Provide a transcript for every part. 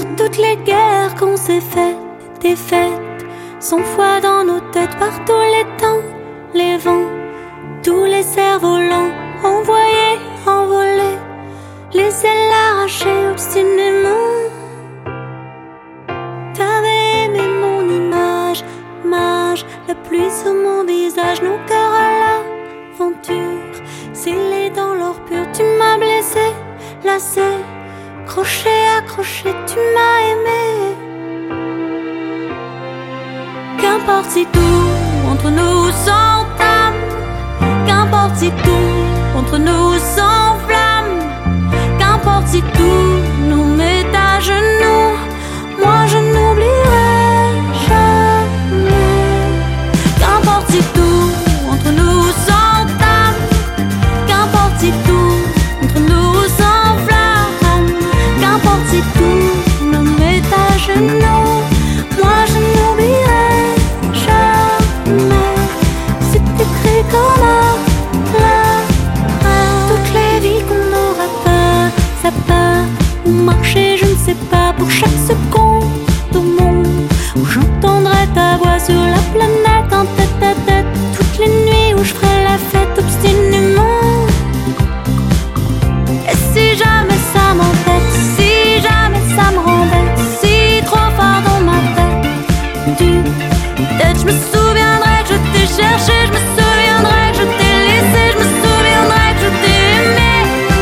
toutes les guerres qu'on s'est faites, des fêtes, sans foi dans nos têtes, par tous les temps, les vents, tous les cerfs-volants, envoyés, envolés, les ailes arrachées obstinément. T'avais aimé mon image, mage, la pluie sur mon visage, nos cœurs à l'aventure, scellés dans l'or pur. Tu m'as blessé, lassé, crochet, accroché, tu m'as aimé. Qu'importe si tout entre nous s'entame, qu'importe si tout entre nous s'enflamme, qu'importe si tout nous met à genoux, moi je n'oublierai jamais. Qu'importe si tout entre nous s'entame, qu'importe si tout entre nous s'enflamme, qu'importe si tout nous met à genoux, moi je n'oublierai jamais. C'est écrit comme un toutes les vies qu'on aura pas, ça part ou marcher, je ne sais pas, pour chaque seconde au monde où j'entendrai ta voix sur la planète en tête à tête, toutes les nuits où je ferai la fête obstinément. Et si jamais ça m'embête, si jamais ça me rend bête, si trop fort dans ma tête, peut-être je me souviendrai que je t'ai cherché, je me souviendrai que je t'ai laissé, je me souviendrai que je t'ai aimé.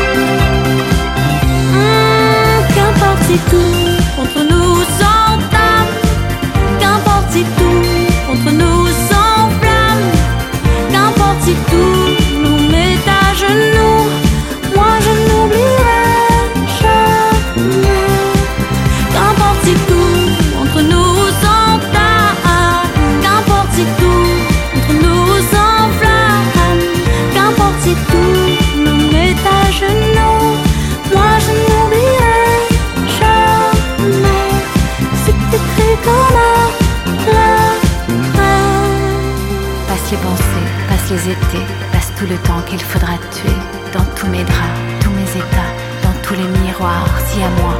Qu'importe si tout entre nous s'entame, qu'importe si tout entre nous s'enflamme, qu'importe si tout nous met à genoux, moi je n'oublierai jamais. Qu'importe si tout entre nous s'entame, qu'importe si tout entre nous s'enflamme, qu'importe si tout nous met à genoux, moi je n'oublierai jamais. C'est écrit comme un Passe les pensées, passe les étés, passe tout le temps qu'il faudra tuer, dans tous mes draps, tous mes états, dans tous les miroirs, si à moi